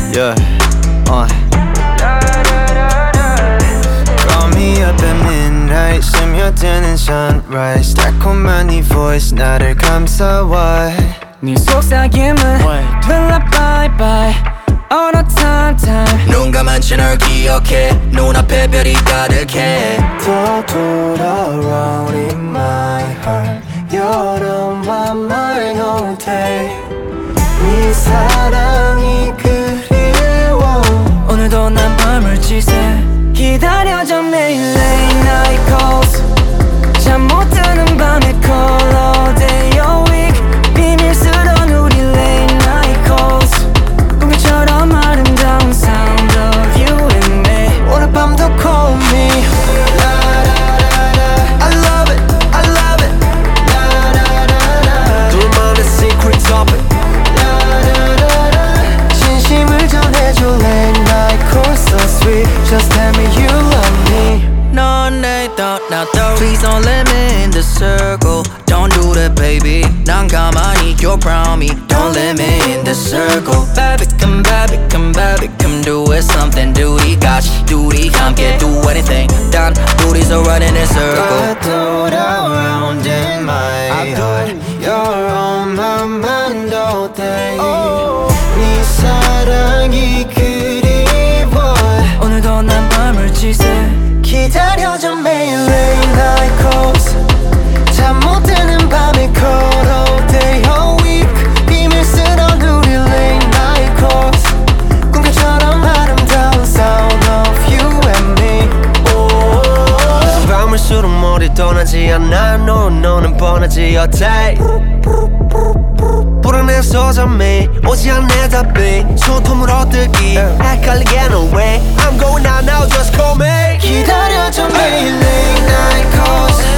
Yeah, Call me up at midnight 스며드는 sunrise 달콤한 네 voice 나를 감싸와 네 속삭임은 들라 bye bye all the time 눈 감은 채 널 기억해 눈앞에 별이 가득해 또 돌아와 in my heart 여름과 말 못해 네 사랑이 그리워 오늘도 난 밤을 지새 기다려져 매일 late night calls 잠 못 드는 밤에 call all day all week 비밀 쓰던 우리 late night calls 꿈처럼 아름다운 sound of you and me 오늘 밤도 call me I love it, I love it 둘만의 secret topic 진심을 전해줘 late night call so sweet Just tell me you love me 넌 내 thought now though Please don't let me in the circle Don't do that baby 난 가만히 you're proud me Don't let me in the circle Baby come do it something 둘이 같이 둘이 함께 do anything 단 둘이서 run in a circle I throw it around in my heart You're on my mind all day 네 사랑이 그리워 오늘도 난 밤을 지새 기다려줘 매일 late night calls 잠 못 드는 밤에 call all day all week 비밀 쓰던 우리 late night calls 꿈처럼 아름다운 sound of you and me 무슨 밤을수록 머리 떠나지 않아 너는 뻔하지 어때 불안해서 잠이 오지 않네 답이 손톱을 얻들기 헷갈리게 no way I'm going out now just call me 기다려줘 매일 late night calls